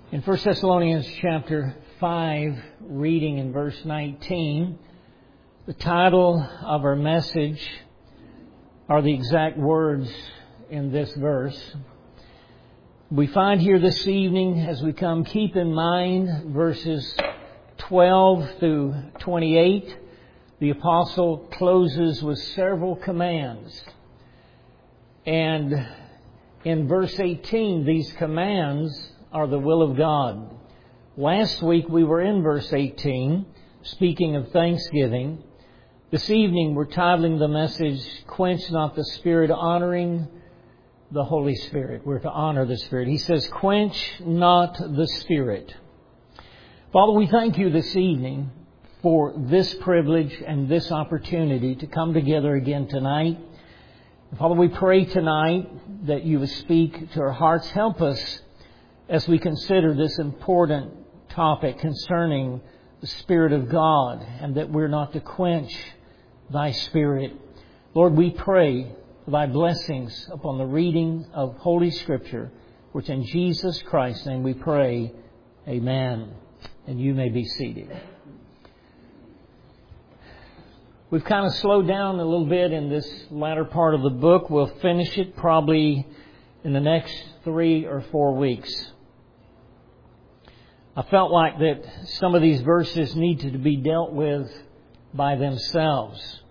In 1 Thessalonians chapter 5, reading in verse 19, the title of our message are the exact words in this verse. We find here this evening, as we come, keep in mind verses 12 through 28. The apostle closes with several commands. And in verse 18, these commands are the will of God. Last week we were in verse 18, speaking of thanksgiving. This evening we're titling the message, Quench Not the Spirit, honoring the Holy Spirit. We're to honor the Spirit. He says, quench not the Spirit. Father, we thank you this evening for this privilege and this opportunity to come together again tonight. Father, we pray tonight that you would speak to our hearts. Help us as we consider this important topic concerning the Spirit of God, and that we're not to quench thy Spirit. Lord, we pray for thy blessings upon the reading of Holy Scripture, which in Jesus Christ's name we pray. Amen. And you may be seated. We've kind of slowed down a little bit in this latter part of the book. We'll finish it probably in the next 3 or 4 weeks. I felt like that some of these verses needed to be dealt with by themselves.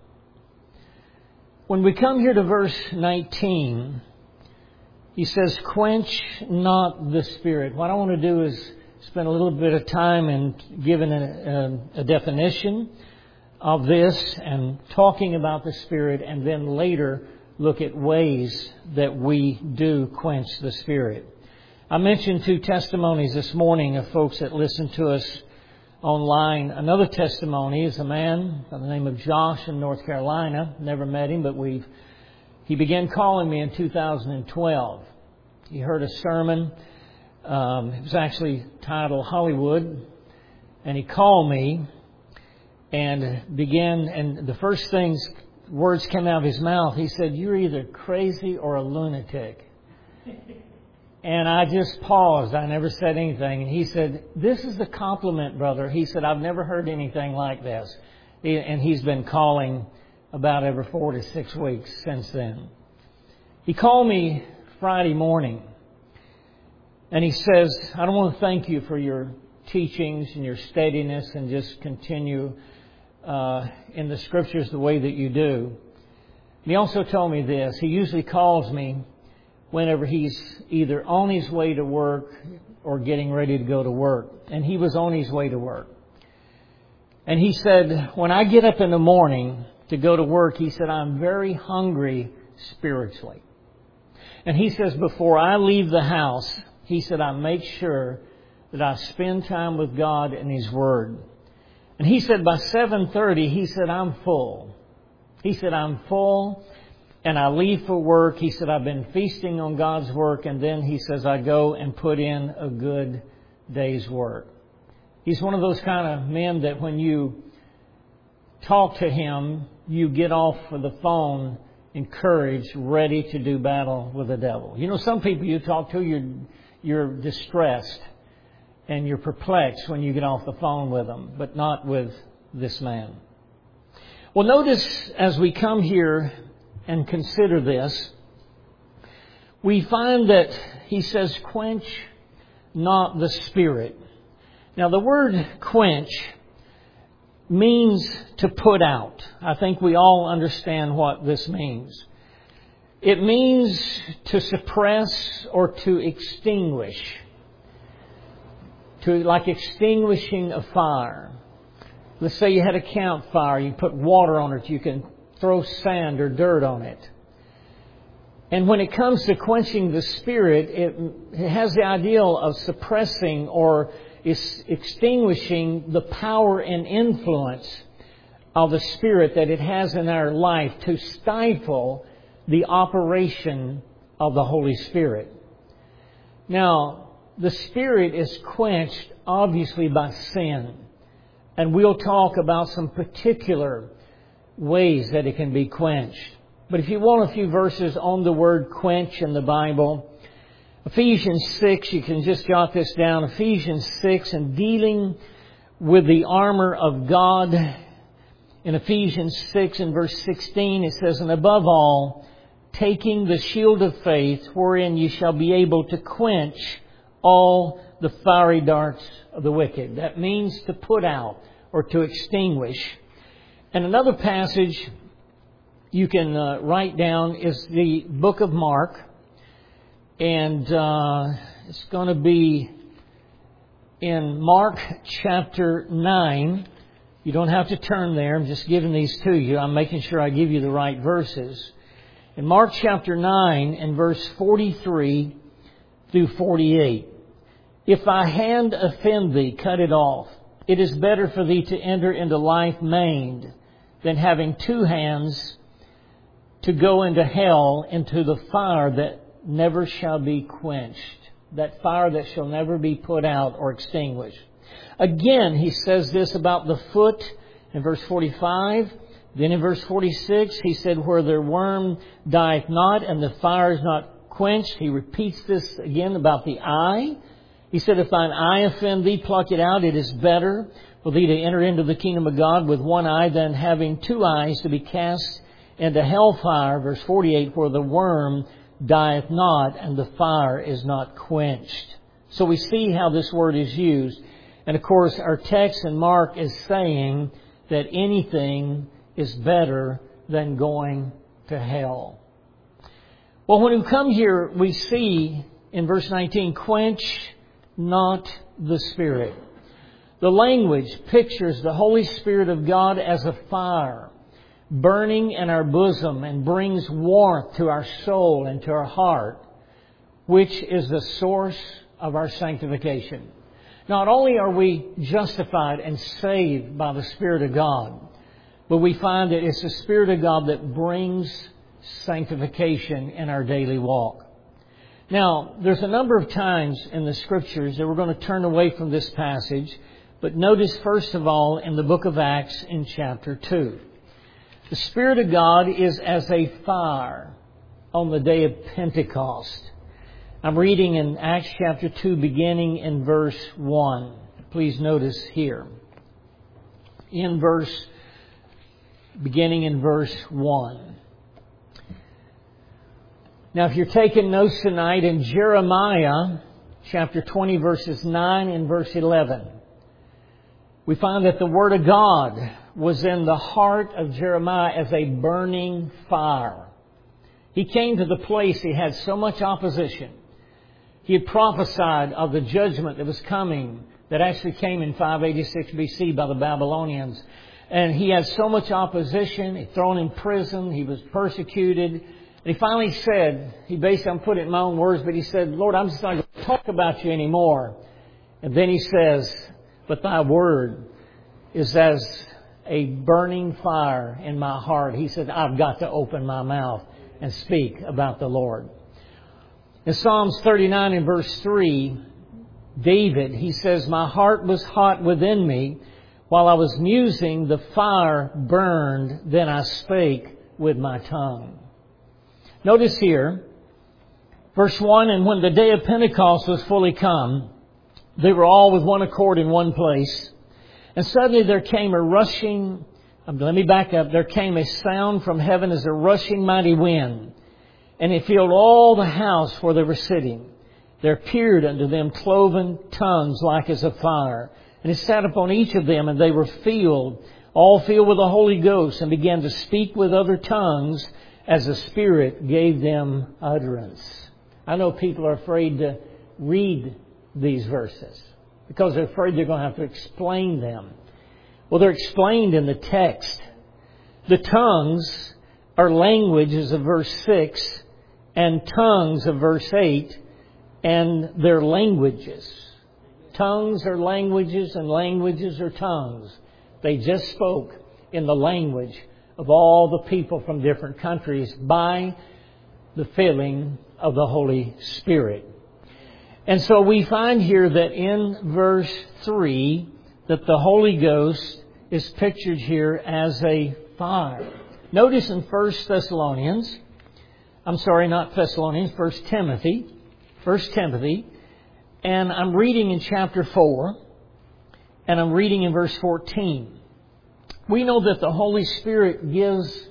When we come here to verse 19, he says, quench not the Spirit. What I want to do is spend a little bit of time in giving a definition of this and talking about the Spirit, and then later look at ways that we do quench the Spirit. I mentioned 2 testimonies this morning of folks that listened to us online. Another testimony is a man by the name of Josh in North Carolina. Never met him, but he began calling me in 2012. He heard a sermon. It was actually titled Hollywood. And he called me and began, and the first words came out of his mouth. He said, "You're either crazy or a lunatic." And I just paused. I never said anything. And he said, "This is a compliment, brother." He said, "I've never heard anything like this." And he's been calling about every 4 to 6 weeks since then. He called me Friday morning. And he says, "I don't want to thank you for your teachings and your steadiness and just continue in the Scriptures the way that you do." And he also told me this. He usually calls me whenever he's either on his way to work or getting ready to go to work. And he was on his way to work. And he said, "When I get up in the morning to go to work," he said, "I'm very hungry spiritually." And he says, "Before I leave the house," he said, "I make sure that I spend time with God and His Word." And he said, by 7:30, he said, "I'm full." He said, "I'm full. And I leave for work." He said, "I've been feasting on God's work." And then he says, "I go and put in a good day's work." He's one of those kind of men that when you talk to him, you get off of the phone encouraged, ready to do battle with the devil. You know, some people you talk to, you're distressed and you're perplexed when you get off the phone with them, but not with this man. Well, notice as we come here and consider this, we find that he says, quench not the Spirit. Now, the word quench means to put out. I think we all understand what this means. It means to suppress or to extinguish. Like extinguishing a fire. Let's say you had a campfire, you put water on it, you can throw sand or dirt on it. And when it comes to quenching the Spirit, it has the ideal of suppressing or extinguishing the power and influence of the Spirit that it has in our life, to stifle the operation of the Holy Spirit. Now, the Spirit is quenched obviously by sin. And we'll talk about some particular ways that it can be quenched. But if you want a few verses on the word quench in the Bible, Ephesians 6, you can just jot this down. Ephesians 6, and dealing with the armor of God. In Ephesians 6 and verse 16, it says, and above all, taking the shield of faith, wherein you shall be able to quench all the fiery darts of the wicked. That means to put out or to extinguish. And another passage you can write down is the book of Mark. And it's going to be in Mark chapter 9. You don't have to turn there. I'm just giving these to you. I'm making sure I give you the right verses. In Mark chapter 9 and verse 43 through 48. If thy hand offend thee, cut it off. It is better for thee to enter into life maimed than having two hands to go into hell, into the fire that never shall be quenched. That fire that shall never be put out or extinguished. Again, he says this about the foot in verse 45. Then in verse 46, he said, where their worm dieth not and the fire is not quenched. He repeats this again about the eye. He said, if thine eye offend thee, pluck it out. It is better for thee to enter into the kingdom of God with one eye than having two eyes to be cast into hellfire. Verse 48, where the worm dieth not and the fire is not quenched. So we see how this word is used. And of course, our text in Mark is saying that anything is better than going to hell. Well, when we come here, we see in verse 19, quench not the Spirit. The language pictures the Holy Spirit of God as a fire burning in our bosom and brings warmth to our soul and to our heart, which is the source of our sanctification. Not only are we justified and saved by the Spirit of God, but we find that it's the Spirit of God that brings sanctification in our daily walk. Now, there's a number of times in the Scriptures that we're going to turn away from this passage, but notice first of all in the book of Acts in chapter 2. The Spirit of God is as a fire on the day of Pentecost. I'm reading in Acts chapter 2 beginning in verse 1. Please notice here. Beginning in verse 1. Now if you're taking notes tonight, in Jeremiah chapter 20 verses 9 and verse 11, we find that the Word of God was in the heart of Jeremiah as a burning fire. He came to the place he had so much opposition. He had prophesied of the judgment that was coming, that actually came in 586 BC by the Babylonians. And he had so much opposition. He was thrown in prison. He was persecuted. And he finally said, I'm putting it in my own words, but he said, Lord, I'm just not going to talk about you anymore. And then he says, but thy word is as a burning fire in my heart. He said, I've got to open my mouth and speak about the Lord. In Psalms 39 and verse 3, David, he says, my heart was hot within me. While I was musing, the fire burned. Then I spake with my tongue. Notice here, verse 1, and when the day of Pentecost was fully come, they were all with one accord in one place. And suddenly there came a rushing, let me back up, there came a sound from heaven as a rushing mighty wind. And it filled all the house where they were sitting. There appeared unto them cloven tongues like as of fire. And it sat upon each of them, and they were all filled with the Holy Ghost, and began to speak with other tongues as the Spirit gave them utterance. I know people are afraid to read these verses because they're afraid they're going to have to explain them. Well, they're explained in the text. The tongues are languages of verse 6 and tongues of verse 8, and they're languages. Tongues are languages and languages are tongues. They just spoke in the language of all the people from different countries by the filling of the Holy Spirit. And so we find here that in verse 3 that the Holy Ghost is pictured here as a fire. Notice in 1 Timothy 1 Timothy, and I'm reading in chapter 4, and I'm reading in verse 14. We know that the Holy Spirit gives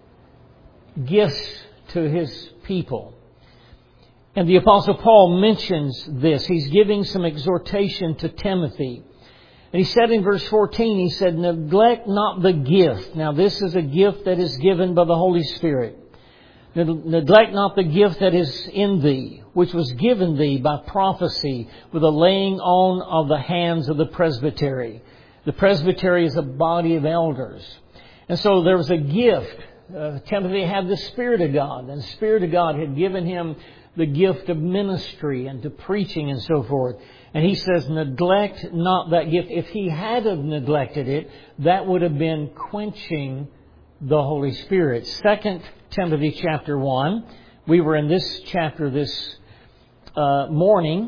gifts to His people. And the Apostle Paul mentions this. He's giving some exhortation to Timothy. And he said in verse 14, he said, neglect not the gift. Now this is a gift that is given by the Holy Spirit. Neglect not the gift that is in thee, which was given thee by prophecy with a laying on of the hands of the presbytery. The presbytery is a body of elders. And so there was a gift. Timothy had the Spirit of God, and the Spirit of God had given him the gift of ministry and to preaching and so forth. And he says, neglect not that gift. If he had have neglected it, that would have been quenching the Holy Spirit. 2 Timothy chapter 1. We were in this chapter this morning.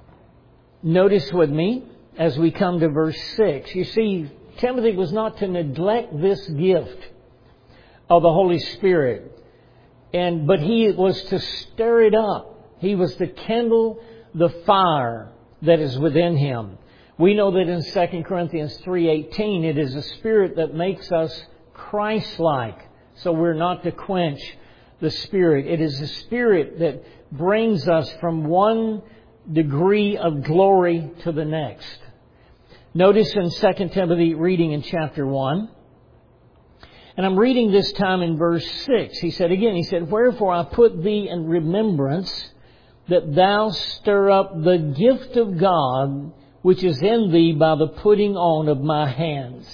Notice with me as we come to verse 6. You see, Timothy was not to neglect this gift of the Holy Spirit. But he was to stir it up. He was to kindle the fire that is within him. We know that in 2 Corinthians 3:18, it is a Spirit that makes us Christ-like. So we're not to quench the Spirit. It is the Spirit that brings us from one degree of glory to the next. Notice in 2 Timothy, reading in chapter 1, and I'm reading this time in verse 6. He said, wherefore I put thee in remembrance that thou stir up the gift of God which is in thee by the putting on of my hands.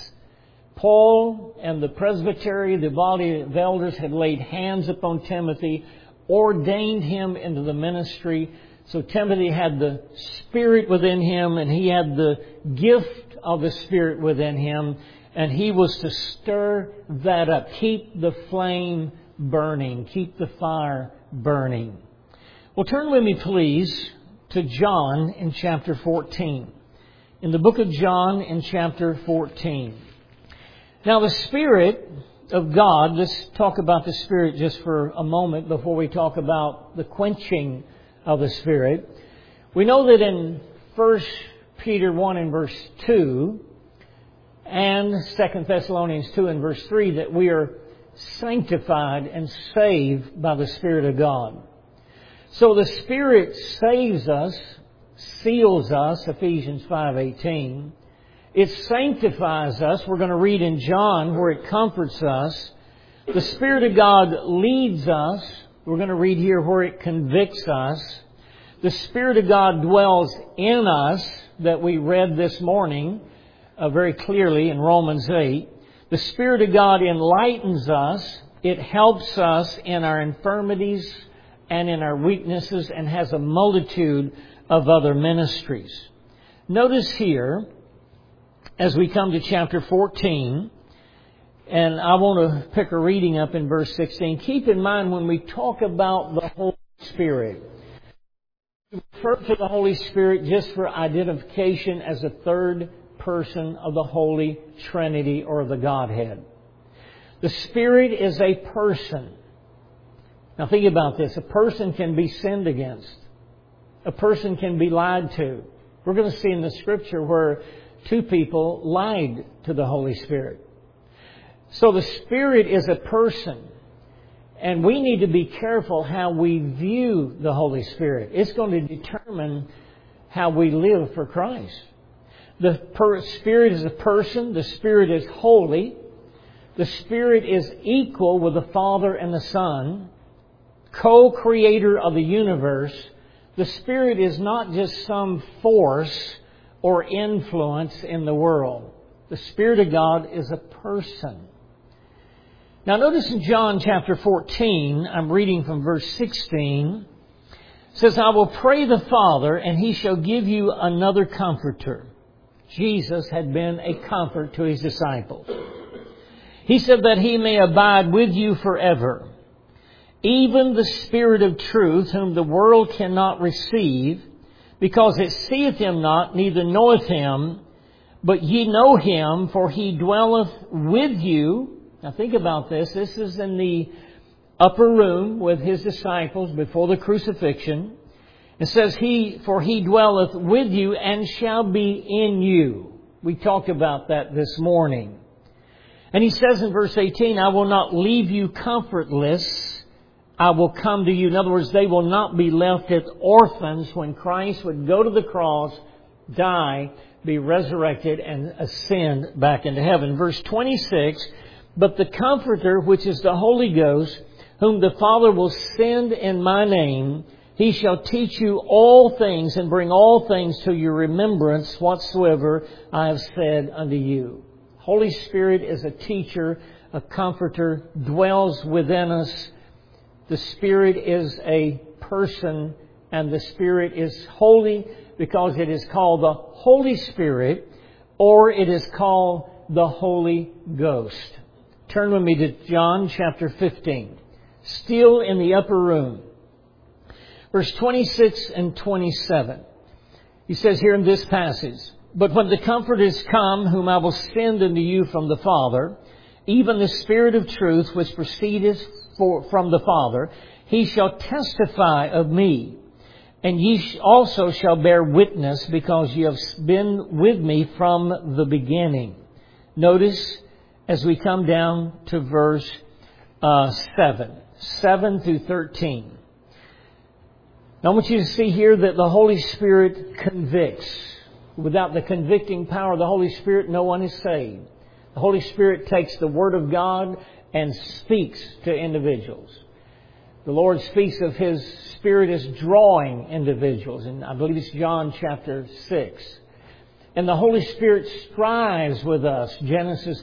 Paul and the presbytery, the body of elders, had laid hands upon Timothy, ordained him into the ministry. So Timothy had the Spirit within him, and he had the gift of the Spirit within him. And he was to stir that up. Keep the flame burning. Keep the fire burning. Well, turn with me, please, to John in chapter 14. In the book of John in chapter 14. Now, the Spirit of God, let's talk about the Spirit just for a moment before we talk about the quenching of the Spirit. We know that in 1 Peter 1 and verse 2, and 2 Thessalonians 2 and verse 3, that we are sanctified and saved by the Spirit of God. So the Spirit saves us, seals us, Ephesians 5:18. It sanctifies us. We're going to read in John where it comforts us. The Spirit of God leads us. We're going to read here where it convicts us. The Spirit of God dwells in us, that we read this morning very clearly in Romans 8. The Spirit of God enlightens us. It helps us in our infirmities and in our weaknesses, and has a multitude of other ministries. Notice here, as we come to chapter 14, and I want to pick a reading up in verse 16. Keep in mind when we talk about the Holy Spirit, we refer to the Holy Spirit just for identification as a third person of the Holy Trinity or the Godhead. The Spirit is a person. Now think about this. A person can be sinned against. A person can be lied to. We're going to see in the Scripture where two people lied to the Holy Spirit. So the Spirit is a person. And we need to be careful how we view the Holy Spirit. It's going to determine how we live for Christ. The Spirit is a person. The Spirit is holy. The Spirit is equal with the Father and the Son, co-creator of the universe. The Spirit is not just some force or influence in the world. The Spirit of God is a person. Now notice in John chapter 14, I'm reading from verse 16, it says, I will pray the Father, and He shall give you another Comforter. Jesus had been a comfort to His disciples. He said that He may abide with you forever. Even the Spirit of truth, whom the world cannot receive, because it seeth Him not, neither knoweth Him, but ye know Him, for He dwelleth with you. Now think about this. This is in the upper room with His disciples before the crucifixion. It says, for He dwelleth with you and shall be in you. We talked about that this morning. And He says in verse 18, I will not leave you comfortless. I will come to you. In other words, they will not be left as orphans when Christ would go to the cross, die, be resurrected, and ascend back into heaven. Verse 26, but the Comforter, which is the Holy Ghost, whom the Father will send in my name, He shall teach you all things and bring all things to your remembrance whatsoever I have said unto you. Holy Spirit is a teacher, a comforter, dwells within us. The Spirit is a person, and the Spirit is holy because it is called the Holy Spirit, or it is called the Holy Ghost. Turn with me to John chapter 15. Still in the upper room. Verse 26 and 27. He says here in this passage, but when the Comforter is come, whom I will send unto you from the Father, even the Spirit of truth, which proceedeth from the Father, He shall testify of me. And ye also shall bear witness, because ye have been with me from the beginning. Notice, as we come down to verse 7 through 13. Now I want you to see here that the Holy Spirit convicts. Without the convicting power of the Holy Spirit, no one is saved. The Holy Spirit takes the Word of God and speaks to individuals. The Lord speaks of His Spirit as drawing individuals. And I believe it's John chapter 6. And the Holy Spirit strives with us. Genesis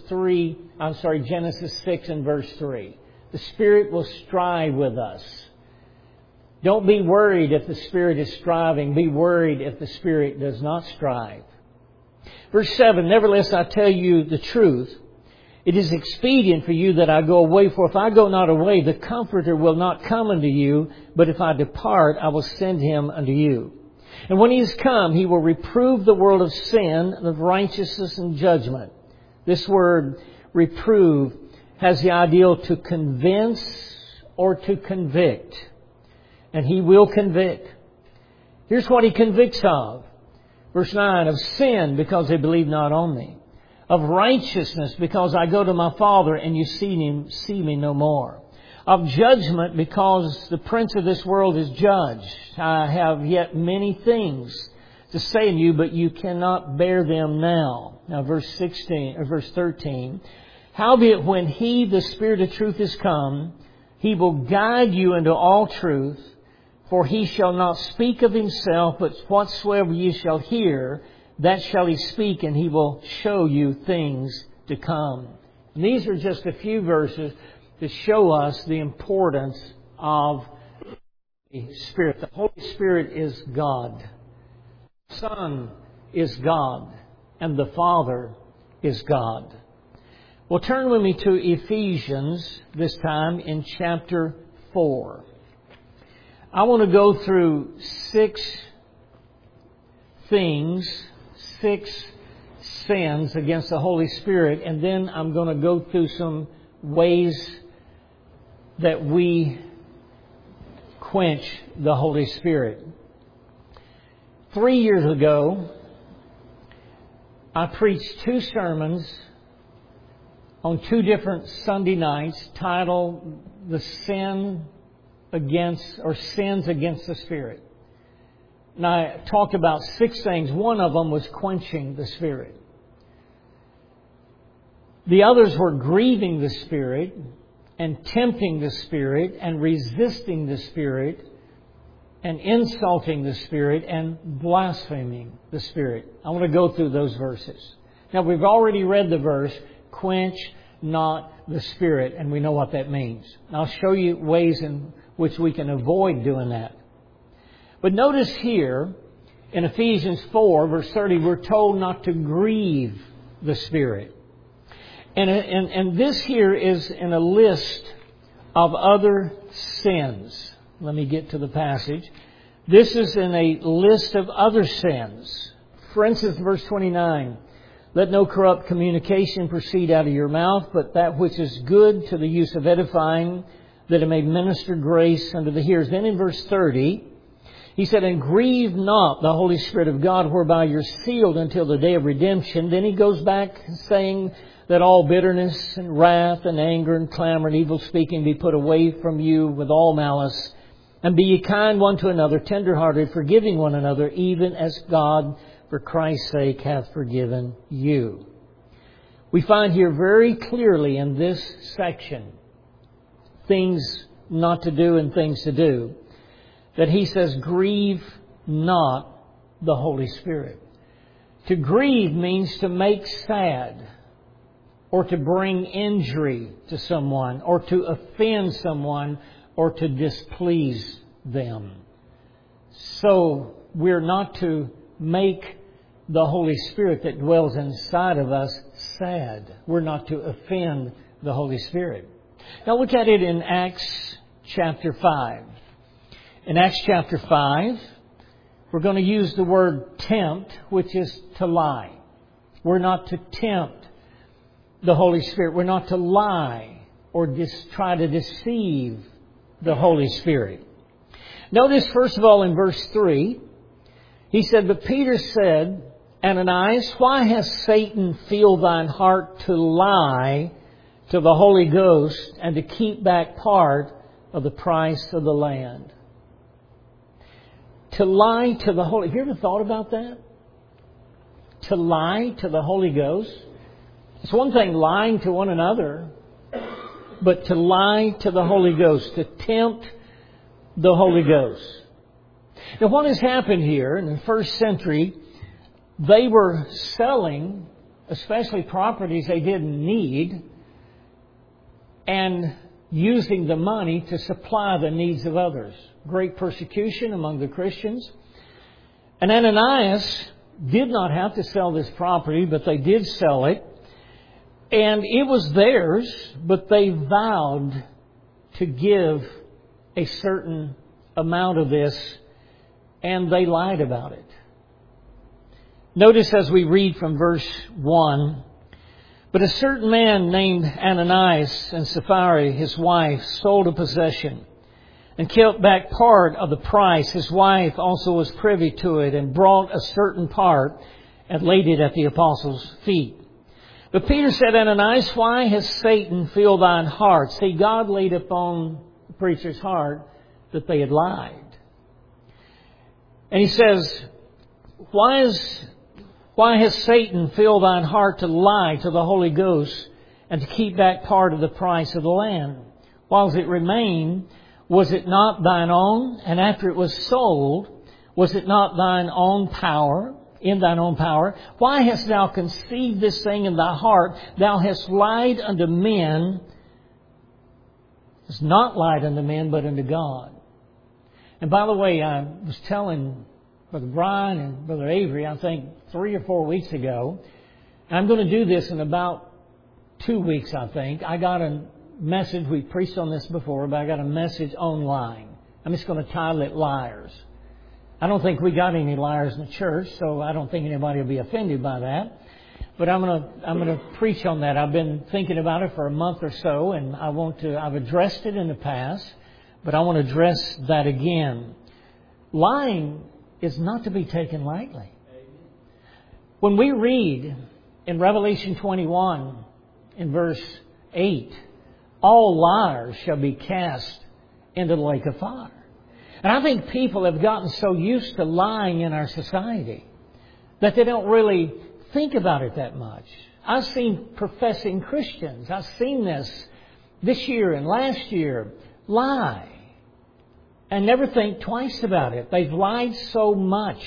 6 and verse 3. The Spirit will strive with us. Don't be worried if the Spirit is striving. Be worried if the Spirit does not strive. Verse 7, nevertheless I tell you the truth. It is expedient for you that I go away, for if I go not away, the Comforter will not come unto you, but if I depart, I will send Him unto you. And when He is come, He will reprove the world of sin, of righteousness, and judgment. This word, reprove, has the ideal to convince or to convict. And He will convict. Here's what He convicts of. Verse 9, of sin, because they believe not on me. Of righteousness, because I go to my Father and you see me no more. Of judgment, because the prince of this world is judged. I have yet many things to say to you, but you cannot bear them now. Now verse 13. Howbeit when He, the Spirit of truth, is come, He will guide you into all truth. For He shall not speak of Himself, but whatsoever ye shall hear, that shall He speak, and He will show you things to come. And these are just a few verses to show us the importance of the Spirit. The Holy Spirit is God. The Son is God. And the Father is God. Well, turn with me to Ephesians, this time in chapter 4. I want to go through 6 things, 6 sins against the Holy Spirit, and then I'm going to go through some ways that we quench the Holy Spirit. 3 years ago, I preached 2 sermons on 2 different Sunday nights titled The Sins Against the Spirit. And I talked about 6 things. One of them was quenching the Spirit. The others were grieving the Spirit and tempting the Spirit and resisting the Spirit and insulting the Spirit and blaspheming the Spirit. I want to go through those verses. Now, we've already read the verse, quench not the Spirit, and we know what that means. And I'll show you ways in which we can avoid doing that. But notice here, in Ephesians 4, verse 30, we're told not to grieve the Spirit. And this here is in a list of other sins. Let me get to the passage. This is in a list of other sins. For instance, verse 29, let no corrupt communication proceed out of your mouth, but that which is good to the use of edifying, that it may minister grace unto the hearers. Then in verse 30, He said, and grieve not the Holy Spirit of God, whereby you're sealed until the day of redemption. Then he goes back saying that all bitterness and wrath and anger and clamor and evil speaking be put away from you with all malice. And be ye kind one to another, tenderhearted, forgiving one another, even as God, for Christ's sake, hath forgiven you. We find here very clearly in this section things not to do and things to do. That he says, grieve not the Holy Spirit. To grieve means to make sad, or to bring injury to someone, or to offend someone, or to displease them. So we're not to make the Holy Spirit that dwells inside of us sad. We're not to offend the Holy Spirit. Now look at it in Acts chapter 5. In Acts chapter 5, we're going to use the word tempt, which is to lie. We're not to tempt the Holy Spirit. We're not to lie or try to deceive the Holy Spirit. Notice, first of all, in verse 3, he said, but Peter said, Ananias, why has Satan filled thine heart to lie to the Holy Ghost and to keep back part of the price of the land? To lie to the Holy... Have you ever thought about that? To lie to the Holy Ghost? It's one thing lying to one another, but to lie to the Holy Ghost, to tempt the Holy Ghost. Now what has happened here in the first century, they were selling, especially properties they didn't need, and using the money to supply the needs of others. Great persecution among the Christians. And Ananias did not have to sell this property, but they did sell it. And it was theirs, but they vowed to give a certain amount of this, and they lied about it. Notice as we read from verse 1, but a certain man named Ananias and Sapphira, his wife, sold a possession and kept back part of the price. His wife also was privy to it and brought a certain part and laid it at the apostles' feet. But Peter said, Ananias, why has Satan filled thine heart? See, God laid upon the preacher's heart that they had lied. And he says, why has Satan filled thine heart to lie to the Holy Ghost and to keep back part of the price of the land? Whilst it remained, was it not thine own? And after it was sold, was it not thine own power? In thine own power? Why hast thou conceived this thing in thy heart? Thou hast lied unto men. Hast not lied unto men, but unto God. And by the way, I was telling Brother Brian and Brother Avery, I think 3 or 4 weeks ago, I'm going to do this in about 2 weeks, I think. I got a message, we preached on this before, but I got a message on lying. I'm just going to title it Liars. I don't think we got any liars in the church, so I don't think anybody will be offended by that. But I'm going to preach on that. I've been thinking about it for a month or so, and I've addressed it in the past, but I want to address that again. Lying is not to be taken lightly. When we read in Revelation 21, in verse 8, all liars shall be cast into the lake of fire. And I think people have gotten so used to lying in our society that they don't really think about it that much. I've seen professing Christians, I've seen this year and last year, lie and never think twice about it. They've lied so much,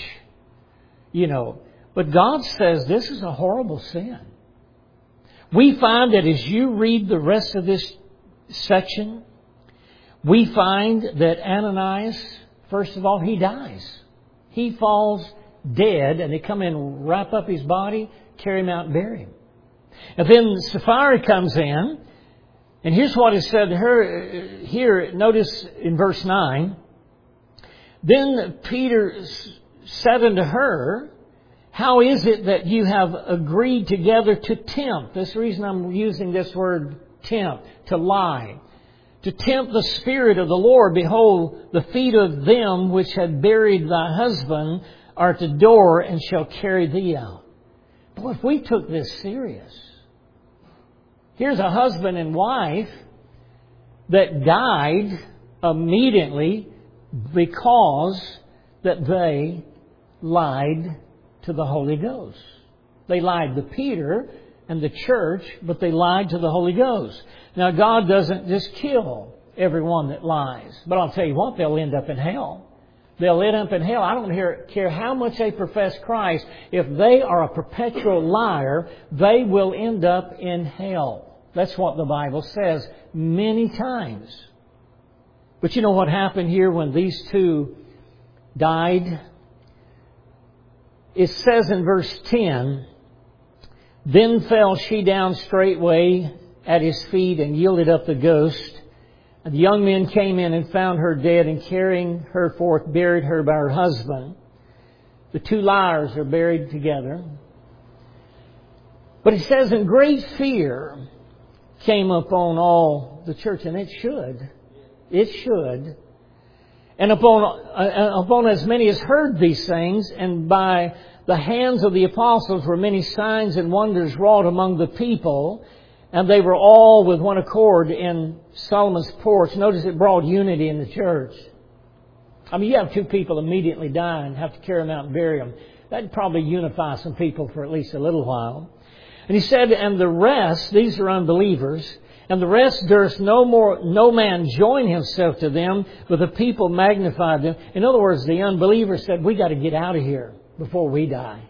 But God says this is a horrible sin. We find that as you read the rest of this section, we find that Ananias, first of all, he dies. He falls dead, and they come in, wrap up his body, carry him out and bury him. And then Sapphira comes in, and here's what is said to her here. Notice in verse 9, then Peter said unto her, how is it that you have agreed together to tempt? This reason I'm using this word tempt, to lie. to tempt the Spirit of the Lord. Behold, the feet of them which had buried thy husband are at the door and shall carry thee out. Boy, if we took this serious. Here's a husband and wife that died immediately because that they lied to the Holy Ghost. They lied to Peter and the church, but they lied to the Holy Ghost. Now, God doesn't just kill everyone that lies. But I'll tell you what, they'll end up in hell. They'll end up in hell. I don't care how much they profess Christ. If they are a perpetual liar, they will end up in hell. That's what the Bible says many times. But you know what happened here when these two died? It says in verse 10, Then fell she down straightway at his feet and yielded up the ghost. And the young men came in and found her dead, and carrying her forth, buried her by her husband. The two liars are buried together. But it says, and great fear came upon all the church, and it should. It should. And upon as many as heard these things, and by the hands of the apostles were many signs and wonders wrought among the people, and they were all with one accord in Solomon's porch. Notice it brought unity in the church. I mean, you have two people immediately die and have to carry them out and bury them. That'd probably unify some people for at least a little while. And he said, and the rest, these are unbelievers, and the rest durst no man join himself to them, but the people magnified them. In other words, the unbelievers said, we got to get out of here before we die.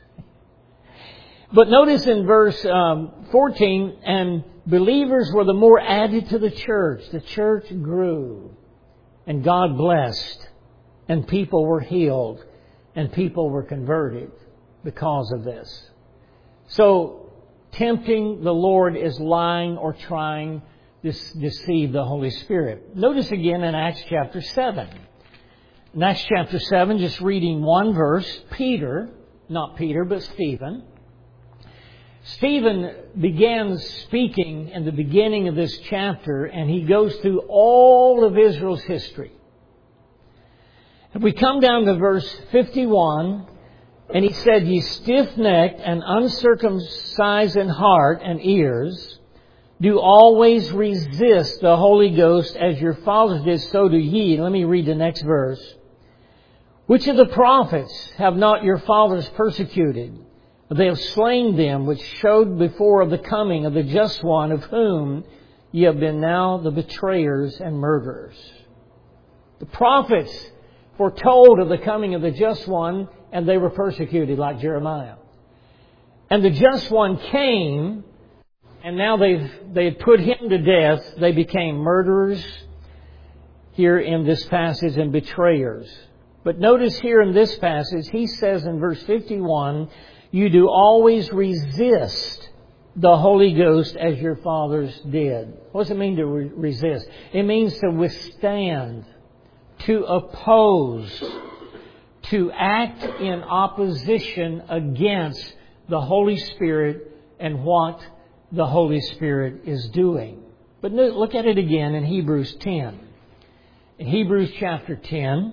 But notice in verse 14, and believers were the more added to the church. The church grew, and God blessed, and people were healed, and people were converted because of this. So, tempting the Lord is lying or trying to deceive the Holy Spirit. Notice again in Acts chapter 7. In Acts chapter 7, just reading one verse, Stephen. Stephen begins speaking in the beginning of this chapter, and he goes through all of Israel's history. If we come down to verse 51, and he said, Ye stiff-necked and uncircumcised in heart and ears, do always resist the Holy Ghost as your fathers did, so do ye. Let me read the next verse. Which of the prophets have not your fathers persecuted? They have slain them which showed before of the coming of the just one, of whom ye have been now the betrayers and murderers. The prophets foretold of the coming of the just one, and they were persecuted like Jeremiah. And the just one came, and now they had put him to death. They became murderers here in this passage and betrayers. But notice here in this passage, he says in verse 51, you do always resist the Holy Ghost as your fathers did. What does it mean to resist? It means to withstand, to oppose, to act in opposition against the Holy Spirit and what the Holy Spirit is doing. But look at it again in Hebrews 10. In Hebrews chapter 10,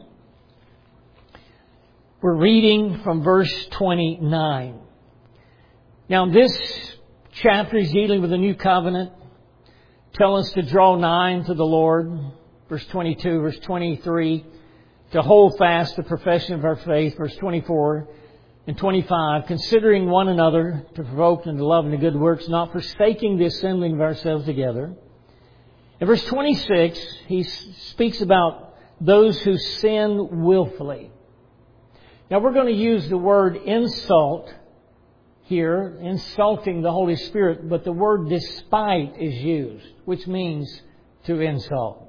we're reading from verse 29. Now, this chapter is dealing with the new covenant. Tell us to draw nigh to the Lord. Verse 22, verse 23. To hold fast the profession of our faith. Verse 24 and 25. Considering one another to provoke unto love and to good works, not forsaking the assembling of ourselves together. In verse 26, he speaks about those who sin willfully. Now, we're going to use the word insult here, insulting the Holy Spirit, but the word despite is used, which means to insult.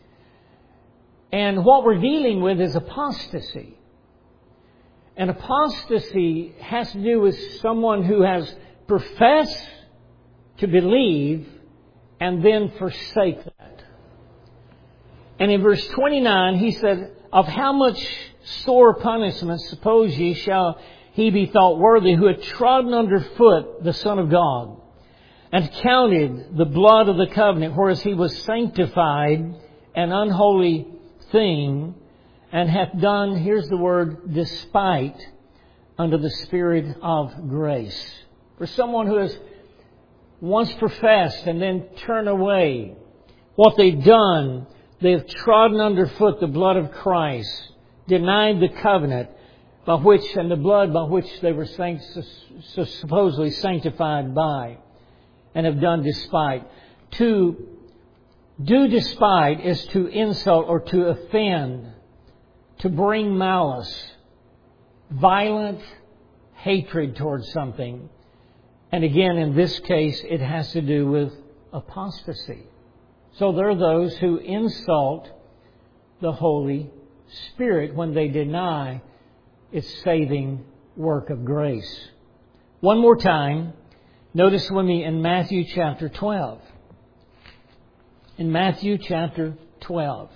And what we're dealing with is apostasy. And apostasy has to do with someone who has professed to believe and then forsake that. And in verse 29, he said, of how much sore punishment, suppose ye, shall he be thought worthy who had trodden under foot the Son of God, and counted the blood of the covenant, whereas he was sanctified, an unholy thing, and hath done, here's the word, despite, under the Spirit of grace. For someone who has once professed and then turned away, what they've done, they've trodden underfoot the blood of Christ, denied the covenant by which, and the blood by which they were supposedly sanctified by, and have done despite. To do despite is to insult or to offend, to bring malice, violent hatred towards something. And again, in this case, it has to do with apostasy. So there are those who insult the Holy Spirit when they deny its saving work of grace. One more time, notice with me in Matthew chapter 12. In Matthew chapter 12.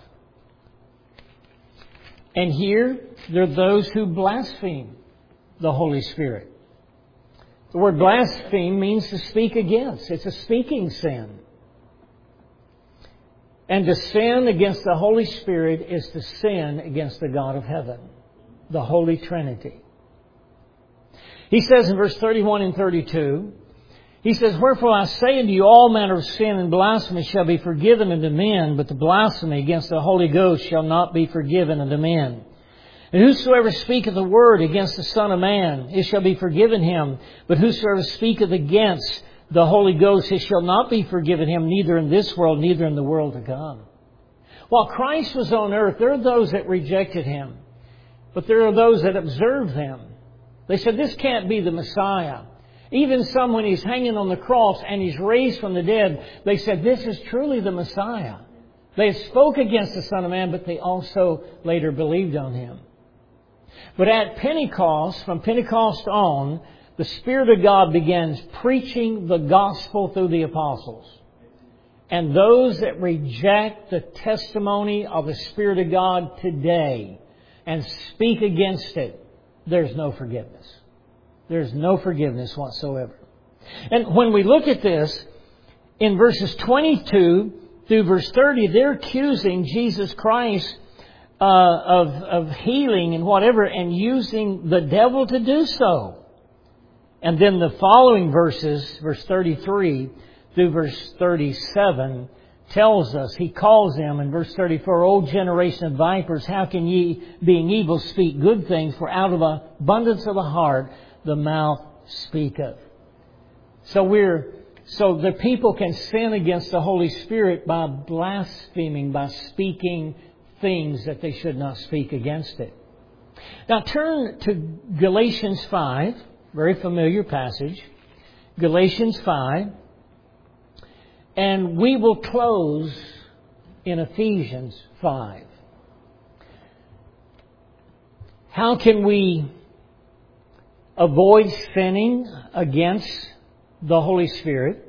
And here, there are those who blaspheme the Holy Spirit. The word blaspheme means to speak against. It's a speaking sin. And to sin against the Holy Spirit is to sin against the God of heaven, the Holy Trinity. He says in verse 31 and 32, he says, "Wherefore I say unto you, all manner of sin and blasphemy shall be forgiven unto men, but the blasphemy against the Holy Ghost shall not be forgiven unto men. And whosoever speaketh a word against the Son of Man, it shall be forgiven him. But whosoever speaketh against the Holy Ghost, it shall not be forgiven him, neither in this world, neither in the world to come." While Christ was on earth, there are those that rejected Him. But there are those that observed Him. They said, this can't be the Messiah. Even some, when He's hanging on the cross and He's raised from the dead, they said, this is truly the Messiah. They spoke against the Son of Man, but they also later believed on Him. But at Pentecost, from Pentecost on, the Spirit of God begins preaching the gospel through the apostles. And those that reject the testimony of the Spirit of God today and speak against it, there's no forgiveness. There's no forgiveness whatsoever. And when we look at this, in verses 22 through verse 30, they're accusing Jesus Christ of healing and whatever, and using the devil to do so. And then the following verses, verse 33 through verse 37, tells us, He calls them in verse 34, "O generation of vipers, how can ye, being evil, speak good things? For out of abundance of the heart the mouth speaketh." So the people can sin against the Holy Spirit by blaspheming, by speaking things that they should not speak against it. Now turn to Galatians 5, very familiar passage. Galatians 5. And we will close in Ephesians 5. How can we avoid sinning against the Holy Spirit?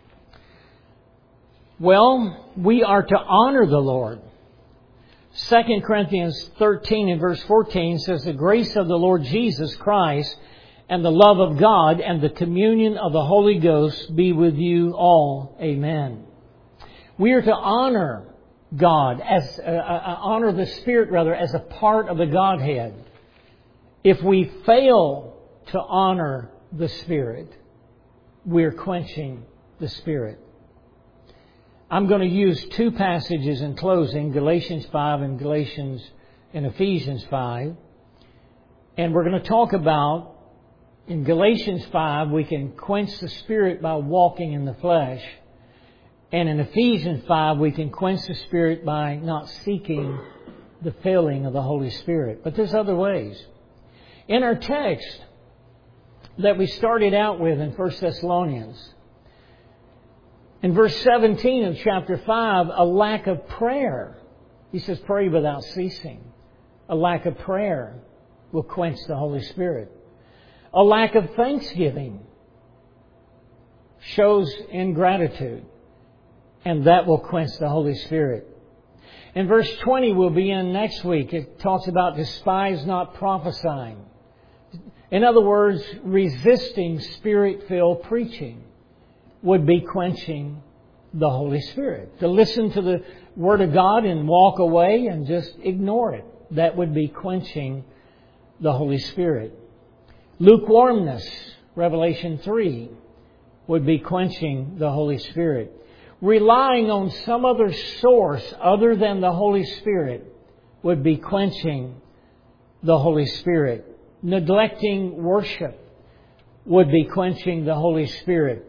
Well, we are to honor the Lord. 2 Corinthians 13 and verse 14 says, "The grace of the Lord Jesus Christ and the love of God and the communion of the Holy Ghost be with you all. Amen." We are to honor God, honor the Spirit rather, as a part of the Godhead. If we fail to honor the Spirit, we're quenching the Spirit. I'm going to use two passages in closing, Galatians 5 and Ephesians 5. And we're going to talk about, in Galatians 5, we can quench the Spirit by walking in the flesh. And in Ephesians 5, we can quench the Spirit by not seeking the filling of the Holy Spirit. But there's other ways. In our text that we started out with in 1 Thessalonians, in verse 17 of chapter 5, a lack of prayer. He says, pray without ceasing. A lack of prayer will quench the Holy Spirit. A lack of thanksgiving shows ingratitude, and that will quench the Holy Spirit. In verse 20 we'll be in next week. It talks about despise not prophesying. In other words, resisting Spirit-filled preaching. would be quenching the Holy Spirit. To listen to the Word of God and walk away and just ignore it. That would be quenching the Holy Spirit. Lukewarmness, Revelation 3, would be quenching the Holy Spirit. Relying on some other source other than the Holy Spirit would be quenching the Holy Spirit. Neglecting worship would be quenching the Holy Spirit.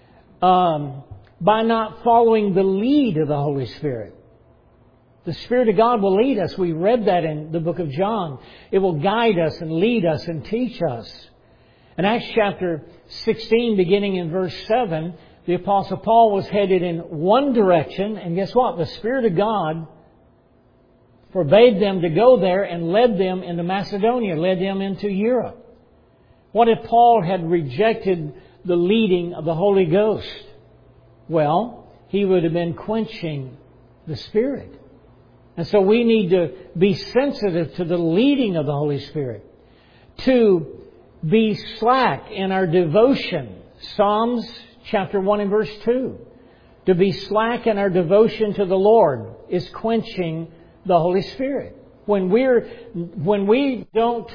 By not following the lead of the Holy Spirit. The Spirit of God will lead us. We read that in the book of John. It will guide us and lead us and teach us. In Acts chapter 16, beginning in verse 7, the Apostle Paul was headed in one direction. And guess what? The Spirit of God forbade them to go there and led them into Macedonia, led them into Europe. What if Paul had rejected the leading of the Holy Ghost? Well, he would have been quenching the Spirit. And so we need to be sensitive to the leading of the Holy Spirit. To be slack in our devotion. Psalms chapter 1 and verse 2. To be slack in our devotion to the Lord is quenching the Holy Spirit. When we don't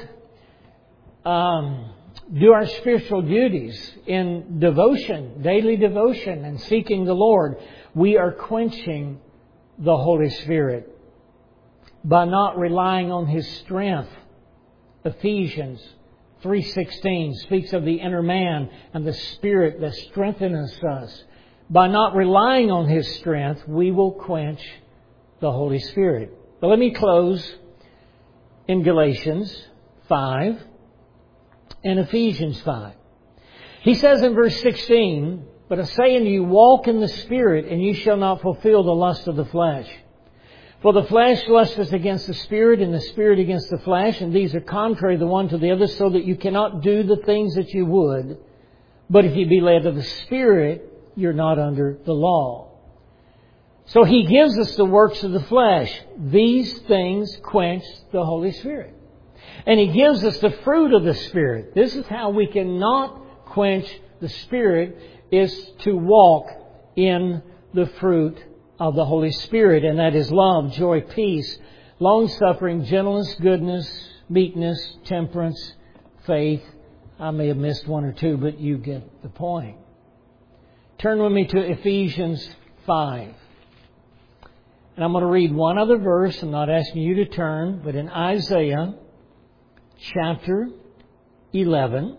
do our spiritual duties in devotion, daily devotion and seeking the Lord, we are quenching the Holy Spirit by not relying on His strength. Ephesians 3:16 speaks of the inner man and the Spirit that strengthens us. By not relying on His strength, we will quench the Holy Spirit. But let me close in Galatians 5 and Ephesians 5. He says in verse 16, "But I say unto you, walk in the Spirit, and ye shall not fulfill the lust of the flesh. For the flesh lusteth against the Spirit, and the Spirit against the flesh, and these are contrary the one to the other, so that you cannot do the things that you would. But if you be led of the Spirit, you're not under the law." So He gives us the works of the flesh. These things quench the Holy Spirit. And He gives us the fruit of the Spirit. This is how we cannot quench the Spirit, is to walk in the fruit of the Holy Spirit. And that is love, joy, peace, long-suffering, gentleness, goodness, meekness, temperance, faith. I may have missed one or two, but you get the point. Turn with me to Ephesians 5. And I'm going to read one other verse. I'm not asking you to turn, but in Isaiah chapter 11.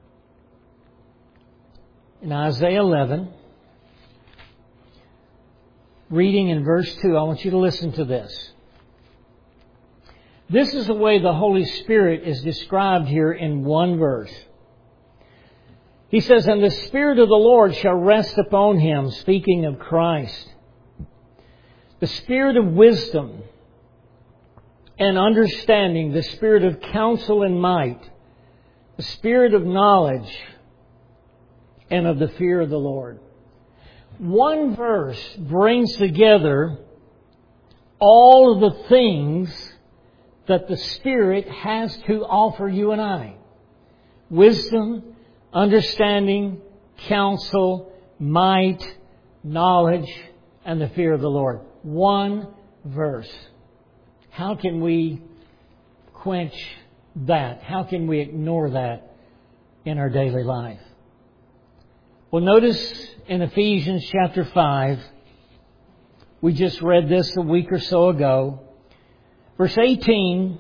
In Isaiah 11, reading in verse 2, I want you to listen to this. This is the way the Holy Spirit is described here in one verse. He says, "And the Spirit of the Lord shall rest upon Him," speaking of Christ. "The Spirit of wisdom and understanding, the Spirit of counsel and might, the Spirit of knowledge and of the fear of the Lord." One verse brings together all of the things that the Spirit has to offer you and I. Wisdom, understanding, counsel, might, knowledge, and the fear of the Lord. One verse. How can we quench that? How can we ignore that in our daily life? Well, notice in Ephesians chapter 5, we just read this a week or so ago. Verse 18,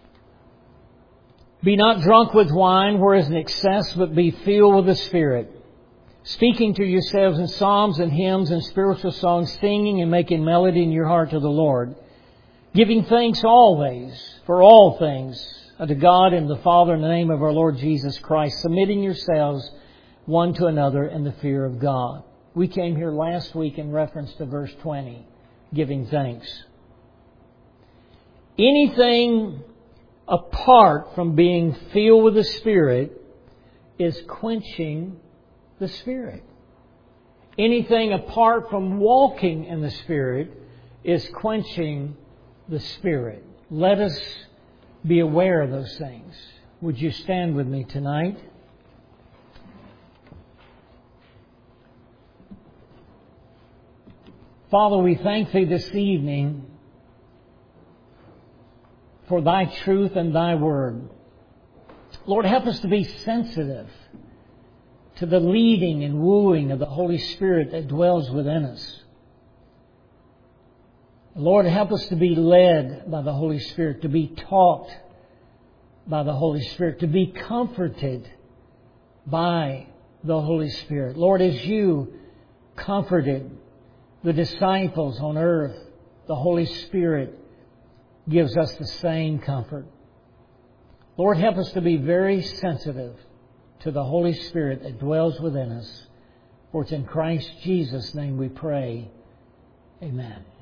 "Be not drunk with wine, where is an excess, but be filled with the Spirit, speaking to yourselves in psalms and hymns and spiritual songs, singing and making melody in your heart to the Lord, giving thanks always for all things unto God and the Father in the name of our Lord Jesus Christ, submitting yourselves one to another in the fear of God." We came here last week in reference to verse 20, giving thanks. Anything apart from being filled with the Spirit is quenching the Spirit. Anything apart from walking in the Spirit is quenching the Spirit. Let us be aware of those things. Would you stand with me tonight? Father, we thank Thee this evening for Thy truth and Thy Word. Lord, help us to be sensitive to the leading and wooing of the Holy Spirit that dwells within us. Lord, help us to be led by the Holy Spirit, to be taught by the Holy Spirit, to be comforted by the Holy Spirit. Lord, as You comforted the disciples on earth, the Holy Spirit gives us the same comfort. Lord, help us to be very sensitive to the Holy Spirit that dwells within us. For it's in Christ Jesus' name we pray. Amen.